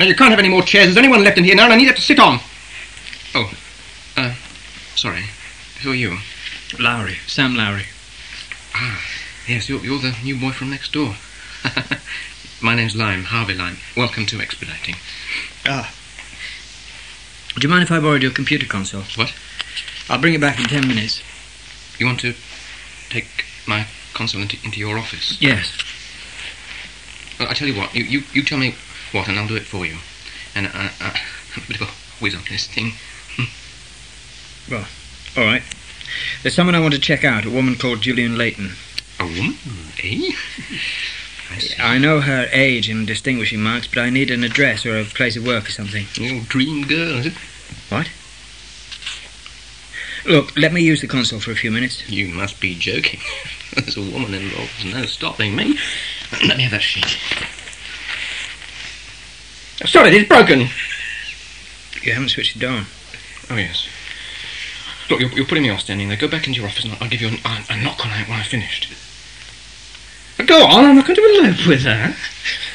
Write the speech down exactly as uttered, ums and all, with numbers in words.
Now, you can't have any more chairs. There's anyone left in here now, and I need it to sit on. Oh, uh, sorry. Who are you? Lowry. Sam Lowry. Ah, yes, you're, you're the new boy from next door. My name's Lime, Harvey Lime. Welcome to Expediting. Ah. Do you mind if I borrowed your computer console? What? I'll bring it back in ten minutes. You want to take my console into, into your office? Yes. Well, I tell you what, you, you, you tell me what, and I'll do it for you. And uh, uh, I'm a bit of a whiz on this thing. Well, all right. There's someone I want to check out, a woman called Julian Layton. A woman? Eh? I see. I know her age and distinguishing marks, but I need an address or a place of work or something. Your dream girl, is it? What? Look, let me use the console for a few minutes. You must be joking. There's a woman involved. There's no stopping me. Let me have that sheet. Oh, sorry, it's broken. You haven't switched it on. Oh, yes. Look, you're, you're putting me off standing there. Go back into your office and I'll, I'll give you an, a, a knock on it when I've finished. Go on, I'm not going to elope with her.